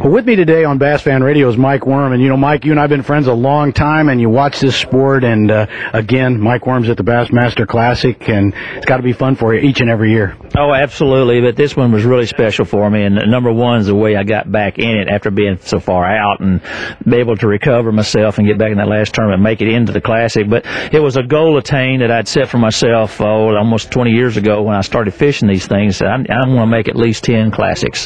Well, with me today on Bass Fan Radio is Mike Worm. And, you know, Mike, you and I have been friends a long time, and you watch this sport. And, again, Mike Worm's at the Bassmaster Classic, and it's got to be fun for you each and every year. Oh, absolutely. But this one was really special for me. And number one is the way I got back in it after being so far out and be able to recover myself and get back in that last tournament and make it into the Classic. But it was a goal attained that I'd set for myself almost 20 years ago when I started fishing these things. I want to make at least 10 Classics.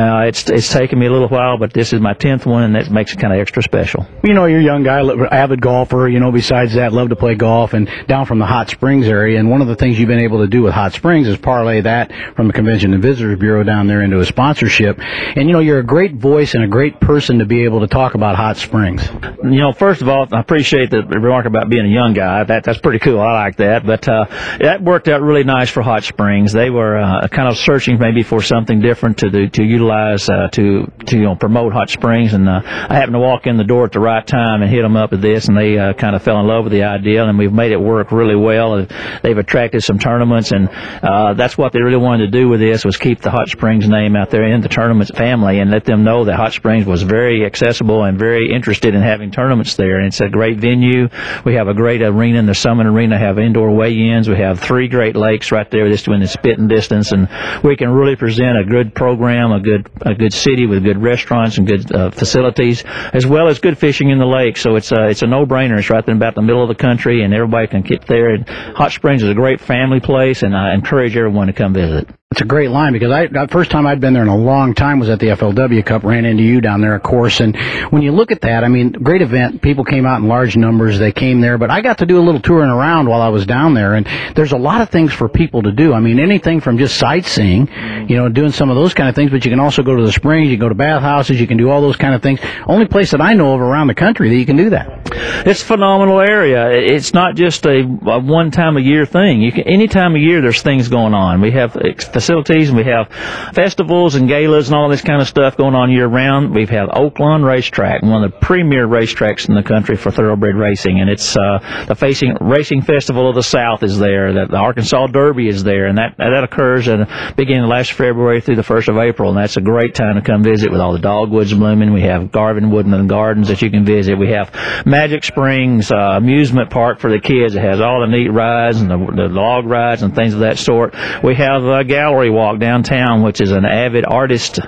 It's taken me a little while, but this is my 10th one, and that makes it kind of extra special. You know, you're a young guy, avid golfer, you know, besides that, love to play golf, and down from the Hot Springs area. And one of the things you've been able to do with Hot Springs is parlay that from the Convention and Visitors Bureau down there into a sponsorship. And, you know, you're a great voice and a great person to be able to talk about Hot Springs. You know, first of all, I appreciate the remark about being a young guy. That's pretty cool. I like that. But that worked out really nice for Hot Springs. They were kind of searching maybe for something different to utilize to promote Hot Springs, and I happened to walk in the door at the right time and hit them up with this, and they kind of fell in love with the idea, and we've made it work really well. They've attracted some tournaments, and that's what they really wanted to do with this, was keep the Hot Springs name out there in the tournament family and let them know that Hot Springs was very accessible and very interested in having tournaments there. And it's a great venue. We have a great arena in the Summit Arena, have indoor weigh-ins. We have 3 great lakes right there just within spitting distance, and we can really present a good program, a good city with good restaurants and good facilities, as well as good fishing in the lake. So it's a no-brainer. It's right there about the middle of the country, and everybody can get there. And Hot Springs is a great family place, and I encourage everyone to come visit. It's a great line, because the first time I'd been there in a long time was at the FLW Cup, ran into you down there, of course. And when you look at that, I mean, great event. People came out in large numbers. They came there, but I got to do a little touring around while I was down there, and there's a lot of things for people to do. I mean, anything from just sightseeing, you know, doing some of those kind of things, but you can also go to the springs, you can go to bathhouses, you can do all those kind of things. Only place that I know of around the country that you can do that. It's a phenomenal area. It's not just a one time a year thing. Any time of year there's things going on. We have facilities, and we have festivals and galas and all this kind of stuff going on year round. We've had Oaklawn Racetrack, one of the premier racetracks in the country for thoroughbred racing, and it's the Racing Festival of the South is there. The Arkansas Derby is there, and that occurs beginning last February through the 1st of April, and that's a great time to come visit with all the dogwoods blooming. We have Garvin Woodland Gardens that you can visit. We have Magic Springs amusement park for the kids. It has all the neat rides and the log rides and things of that sort. We have a gallery walk downtown, which is an avid artist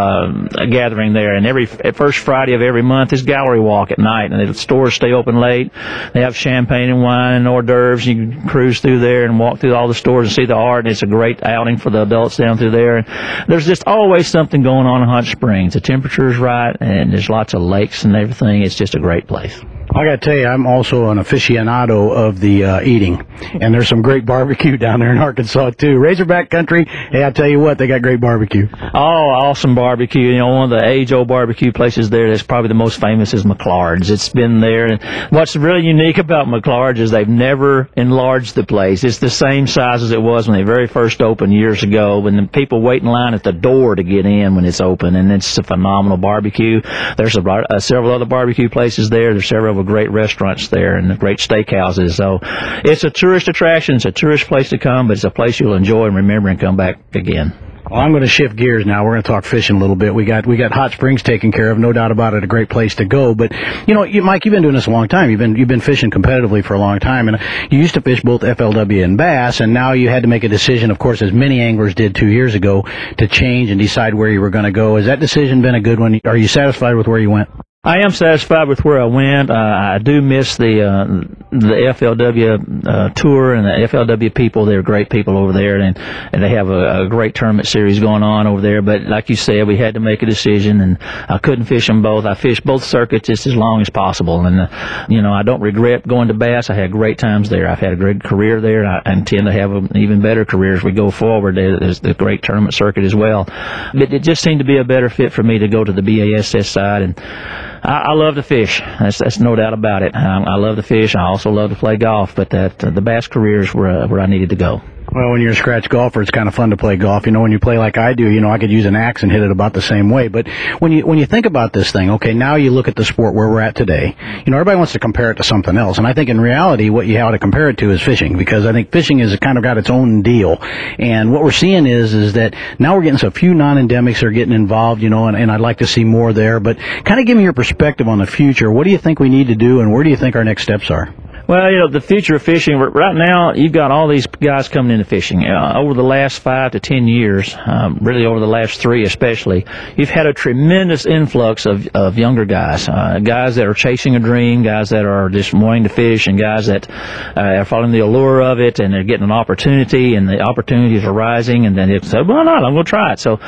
gathering there, and every first Friday of every month is gallery walk at night, and the stores stay open late. They have champagne and wine and hors d'oeuvres. You can cruise through there and walk through all the stores and see the art, and it's a great outing for the adults down through there. And there's just always something going on in Hot Springs. The temperature's right, and there's lots of lakes and everything. It's just a great place. I got to tell you, I'm also an aficionado of the eating, and there's some great barbecue down there in Arkansas too. Razorback country, hey, I tell you what, they got great barbecue. Oh, awesome barbecue! You know, one of the age-old barbecue places there that's probably the most famous is McLard's. It's been there, and what's really unique about McLard's is they've never enlarged the place. It's the same size as it was when they very first opened years ago, when the people wait in line at the door to get in when it's open, and it's a phenomenal barbecue. There's several other barbecue places there. There's several great restaurants there and great steakhouses. So it's a tourist attraction. It's a tourist place to come, but it's a place you'll enjoy and remember and come back again. Well, I'm going to shift gears now. We're going to talk fishing a little bit. We got Hot Springs taken care of, no doubt about it. A great place to go. But you know, Mike, you've been doing this a long time. You've been fishing competitively for a long time, and you used to fish both FLW and bass, and now you had to make a decision, of course, as many anglers did 2 years ago, to change and decide where you were going to go. Has that decision been a good one? Are you satisfied with where you went? I am satisfied with where I went. I do miss the FLW tour and the FLW people. They're great people over there, and they have a great tournament series going on over there. But like you said, we had to make a decision, and I couldn't fish them both. I fished both circuits just as long as possible, and you know, I don't regret going to bass. I had great times there. I've had a great career there, and I intend to have an even better career as we go forward. There's the great tournament circuit as well. But it just seemed to be a better fit for me to go to the BASS side, and I love to fish. That's no doubt about it. I love to fish. I also love to play golf, but the bass career is where I needed to go. Well, when you're a scratch golfer, it's kind of fun to play golf. You know, when you play like I do, you know, I could use an axe and hit it about the same way. But when you think about this thing, okay, now you look at the sport where we're at today. You know, everybody wants to compare it to something else, and I think in reality, what you have to compare it to is fishing, because I think fishing is kind of got its own deal. And what we're seeing is that now we're getting so few non-endemics are getting involved. You know, and I'd like to see more there. But kind of give me your perspective on the future. What do you think we need to do, and where do you think our next steps are? Well, you know, the future of fishing, right now, you've got all these guys coming into fishing. Over the last 5 to 10 years, really over the last 3 especially, you've had a tremendous influx of younger guys, guys that are chasing a dream, guys that are just wanting to fish, and guys that are following the allure of it, and they're getting an opportunity, and the opportunities are rising, and then they say, well, not, I'm going to try it. So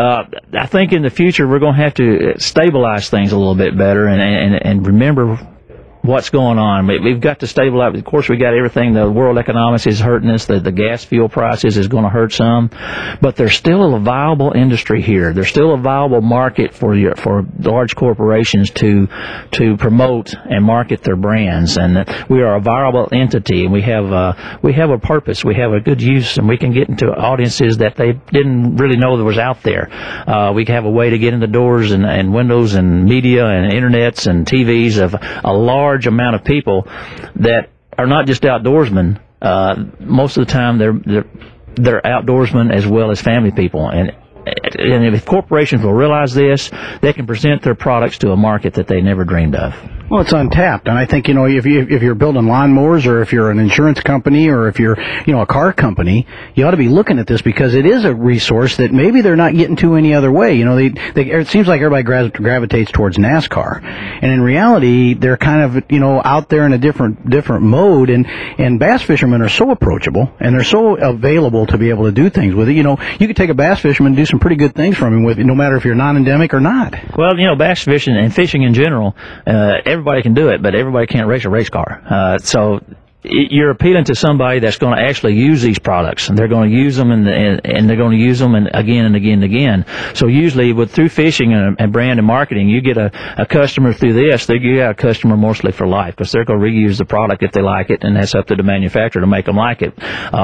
I think in the future, we're going to have to stabilize things a little bit better and remember what's going on. We've got to stabilize. Of course, we got everything. The world economics is hurting us. The gas fuel prices is going to hurt some, but there's still a viable industry here. There's still a viable market for large corporations to promote and market their brands. And we are a viable entity, and we have a purpose. We have a good use, and we can get into audiences that they didn't really know that was out there. We have a way to get in the doors and windows and media and internets and TVs of a large amount of people that are not just outdoorsmen. Most of the time, they're outdoorsmen as well as family people, and if corporations will realize this, they can present their products to a market that they never dreamed of. Well, it's untapped, and I think, you know, if you're building lawnmowers, or if you're an insurance company, or if you're, you know, a car company, you ought to be looking at this, because it is a resource that maybe they're not getting to any other way. You know, it seems like everybody gravitates towards NASCAR, and in reality, they're kind of, you know, out there in a different mode, and bass fishermen are so approachable, and they're so available to be able to do things with it. You know, you could take a bass fisherman and do some pretty good things from him with it, no matter if you're non-endemic or not. Well, you know, bass fishing and fishing in general, everybody can do it, but everybody can't race a race car. So you're appealing to somebody that's going to actually use these products, and they're going to use them, and they're going to use them again and again and again. So usually, through fishing and brand and marketing, you get a customer through this. You get a customer mostly for life, because they're going to reuse the product if they like it, and that's up to the manufacturer to make them like it.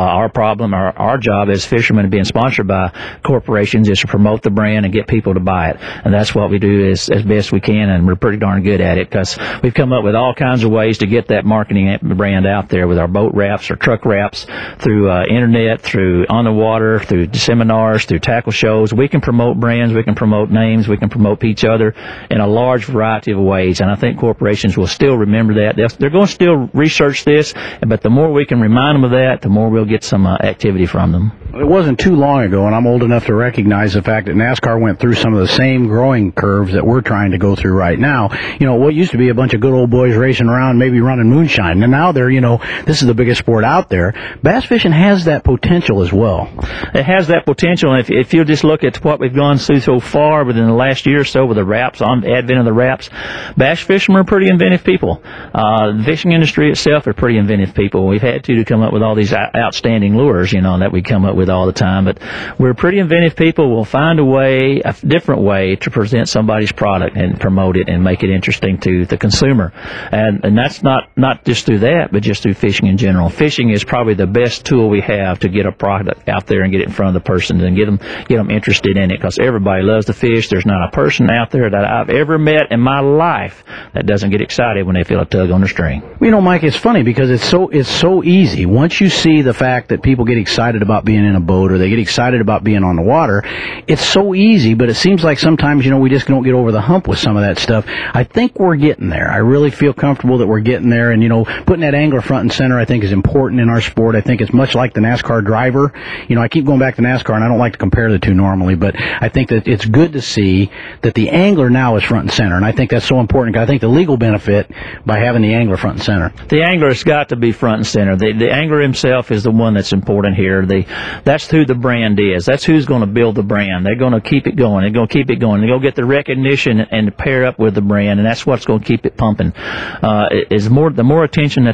Our job as fishermen being sponsored by corporations is to promote the brand and get people to buy it, and that's what we do as best we can, and we're pretty darn good at it, because we've come up with all kinds of ways to get that marketing brand out there with our boat wraps or truck wraps, through internet, through on the water, through seminars, through tackle shows. We can promote brands, we can promote names, we can promote each other in a large variety of ways, and I think corporations will still remember that. They're going to still research this, but the more we can remind them of that, the more we'll get some activity from them. It wasn't too long ago, and I'm old enough to recognize the fact that NASCAR went through some of the same growing curves that we're trying to go through right now. You know, what used to be a bunch of good old boys racing around, maybe running moonshine, and now they're, you know, this is the biggest sport out there. Bass fishing has that potential as well. It has that potential, and if you'll just look at what we've gone through so far within the last year or so with the wraps, on the advent of the wraps, bass fishermen are pretty inventive people. The fishing industry itself are pretty inventive people. We've had to come up with all these outstanding lures, you know, that we come up with all the time, but we're pretty inventive people. We'll find a different way to present somebody's product and promote it and make it interesting to the consumer, and that's not just through that, but just through fishing in general. Fishing is probably the best tool we have to get a product out there and get it in front of the person and get them interested in it, because everybody loves to fish. There's not a person out there that I've ever met in my life that doesn't get excited when they feel a tug on the string. You know, Mike, it's funny because it's so easy. Once you see the fact that people get excited about being in a boat, or they get excited about being on the water, it's so easy, but it seems like sometimes, you know, we just don't get over the hump with some of that stuff. I think we're getting there. I really feel comfortable that we're getting there, and, you know, putting that angler front and center, I think, is important in our sport. I think it's much like the NASCAR driver. You know, I keep going back to NASCAR, and I don't like to compare the two normally, but I think that it's good to see that the angler now is front and center, and I think that's so important, because I think the legal benefit by having the angler front and center. The angler has got to be front and center. The angler himself is the one that's important here. That's who the brand is. That's who's going to build the brand. They're going to keep it going. They're going to keep it going. They're going to get the recognition and pair up with the brand, and that's what's going to keep it pumping. The more attention that the angler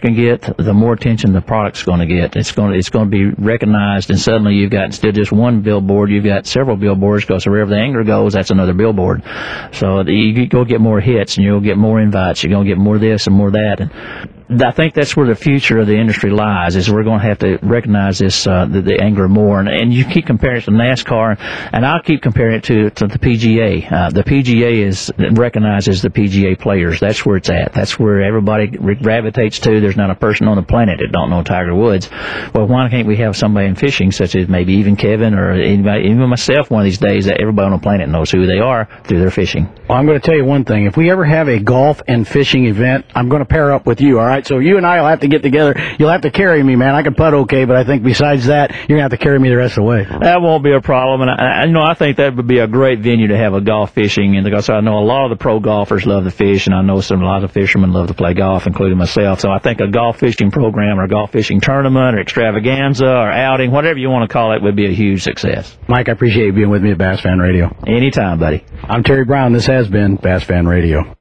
can get, the more attention the product's going to get. It's going to be recognized, and suddenly you've got, instead of just one billboard, you've got several billboards, because wherever the angler goes, that's another billboard. So you go get more hits, and you'll get more invites. You're going to get more this and more that. And I think that's where the future of the industry lies, is we're going to have to recognize this, the angler more. And you keep comparing it to NASCAR, and I'll keep comparing it to the PGA. The PGA recognizes the PGA players. That's where it's at. That's where everybody gravitates to. There's not a person on the planet that don't know Tiger Woods. Well, why can't we have somebody in fishing, such as maybe even Kevin or anybody, even myself, one of these days, that everybody on the planet knows who they are through their fishing? Well, I'm going to tell you one thing. If we ever have a golf and fishing event, I'm going to pair up with you, all right? So you and I will have to get together. You'll have to carry me, man. I can putt okay, but I think besides that, you're going to have to carry me the rest of the way. That won't be a problem. And I think that would be a great venue to have a golf fishing, and because I know a lot of the pro golfers love to fish, and I know a lot of fishermen love to play golf, including myself. So I think a golf fishing program or a golf fishing tournament or extravaganza or outing, whatever you want to call it, would be a huge success. Mike, I appreciate you being with me at Bass Fan Radio. Anytime, buddy. I'm Terry Brown. This has been Bass Fan Radio.